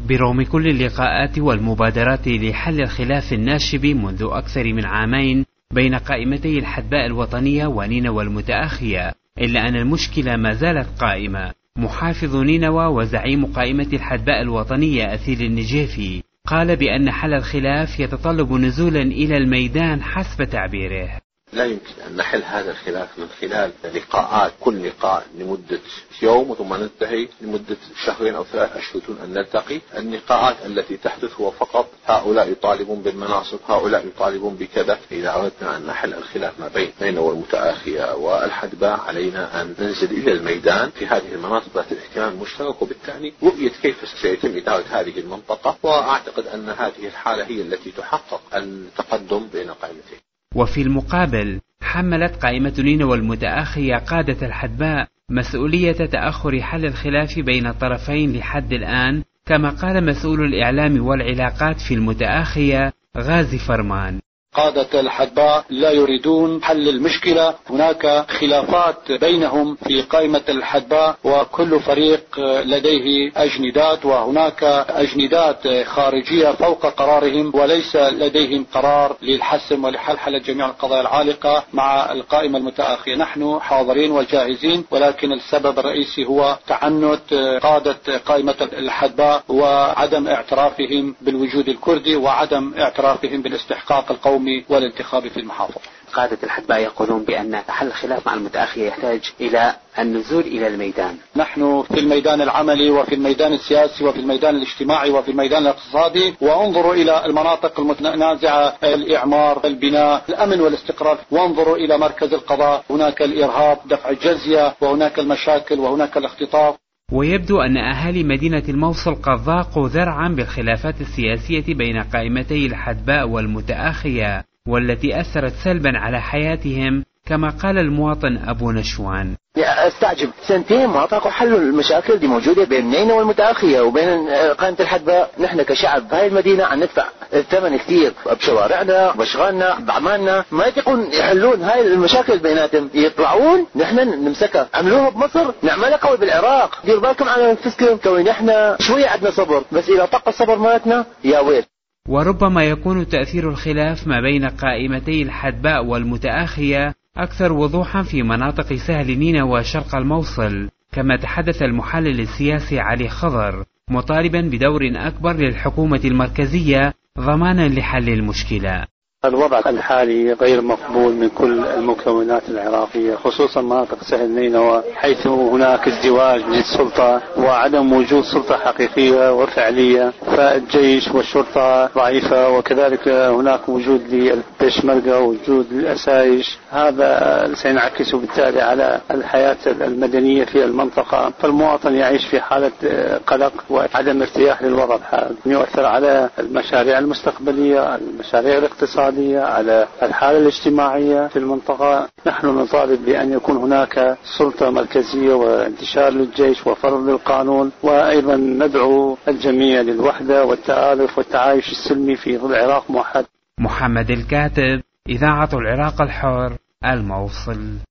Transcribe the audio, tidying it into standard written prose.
برغم كل اللقاءات والمبادرات لحل الخلاف الناشب منذ أكثر من عامين بين قائمتي الحدباء الوطنية ونينوى المتآخية، إلا أن المشكلة ما زالت قائمة. محافظ نينوى وزعيم قائمة الحدباء الوطنية أثيل النجيفي قال بأن حل الخلاف يتطلب نزولا إلى الميدان حسب تعبيره. لا يمكن أن نحل هذا الخلاف من خلال لقاءات، كل لقاء لمدة يوم ثم ننتهي، لمدة شهرين أو 3 أشهر أن نلتقي. النقاءات التي تحدث هو فقط هؤلاء يطالبون بالمناصب، هؤلاء يطالبون بكذا. إذا أردنا أن نحل الخلاف ما بين نينوى المتآخية والحدباء علينا أن ننزل إلى الميدان في هذه المناطق ذات الاهتمام المشترك، وبالتالي رؤية كيف سيتم إدارة هذه المنطقة. وأعتقد أن هذه الحالة هي التي تحقق التقدم بين قائمتين. وفي المقابل حملت قائمة نينوى المتآخية قادة الحدباء مسؤولية تأخر حل الخلاف بين الطرفين لحد الآن، كما قال مسؤول الإعلام والعلاقات في المتآخية غازي فرمان. قادة الحدباء لا يريدون حل المشكلة، هناك خلافات بينهم في قائمة الحدباء وكل فريق لديه أجندات، وهناك أجندات خارجية فوق قرارهم وليس لديهم قرار للحسم ولحلحلة جميع القضايا العالقة مع القائمة المتآخية. نحن حاضرين وجاهزين، ولكن السبب الرئيسي هو تعنت قادة قائمة الحدباء وعدم اعترافهم بالوجود الكردي وعدم اعترافهم بالاستحقاق القومي والانتخاب في المحافظة. قادة الحدباء يقولون بأن حل الخلاف مع المتآخية يحتاج إلى النزول إلى الميدان. نحن في الميدان العملي وفي الميدان السياسي وفي الميدان الاجتماعي وفي الميدان الاقتصادي، وانظروا إلى المناطق المتنازعة، الإعمار، البناء، الأمن والاستقرار، وانظروا إلى مركز القضاء، هناك الإرهاب، دفع الجزية، وهناك المشاكل وهناك الاختطاف. ويبدو أن أهالي مدينة الموصل قد ضاقوا ذرعا بالخلافات السياسية بين قائمتي الحدباء والمتآخية، والتي أثرت سلبا على حياتهم، كما قال المواطن أبو نشوان. استعجب 2 ما طاقوا حلوا المشاكل دي موجودة بين نينوى والمتآخية وبين قائمة الحدباء. نحن كشعب بهاي المدينة عم ندفع الثمن كثير بشوارعنا بأشغالنا بأعمالنا، ما يتقون يحلون هاي المشاكل بيناتهم، يطلعون نحن نمسكها. عملوها بمصر، نعملها قوي بالعراق. دير بالكم على نفسكم، كوي نحن شوية عندنا صبر، بس إذا طق الصبر مالتنا يا ويل. وربما يكون تأثير الخلاف ما بين قائمتي الحدباء والمتآخية أكثر وضوحا في مناطق سهل نينوى وشرق الموصل، كما تحدث المحلل السياسي علي خضر مطالبا بدور أكبر للحكومة المركزية ضمانا لحل المشكلة. الوضع الحالي غير مقبول من كل المكونات العراقية، خصوصا مناطق سهل نينوى، حيث هناك ازدواج للسلطة وعدم وجود سلطة حقيقية وفعلية، فالجيش والشرطة ضعيفة، وكذلك هناك وجود للبشمركة ووجود للأسايش. هذا سينعكس بالتالي على الحياة المدنية في المنطقة، فالمواطن يعيش في حالة قلق وعدم ارتياح للوضع الحالي، يؤثر على المشاريع المستقبلية، المشاريع الاقتصادية، على الحالة الاجتماعية في المنطقة. نحن نطالب بأن يكون هناك سلطة مركزية وانتشار للجيش وفرض القانون، وأيضا ندعو الجميع للوحدة والتآلف والتعايش السلمي في ظل عراق موحد. محمد الكاتب، إذاعة العراق الحر، الموصل.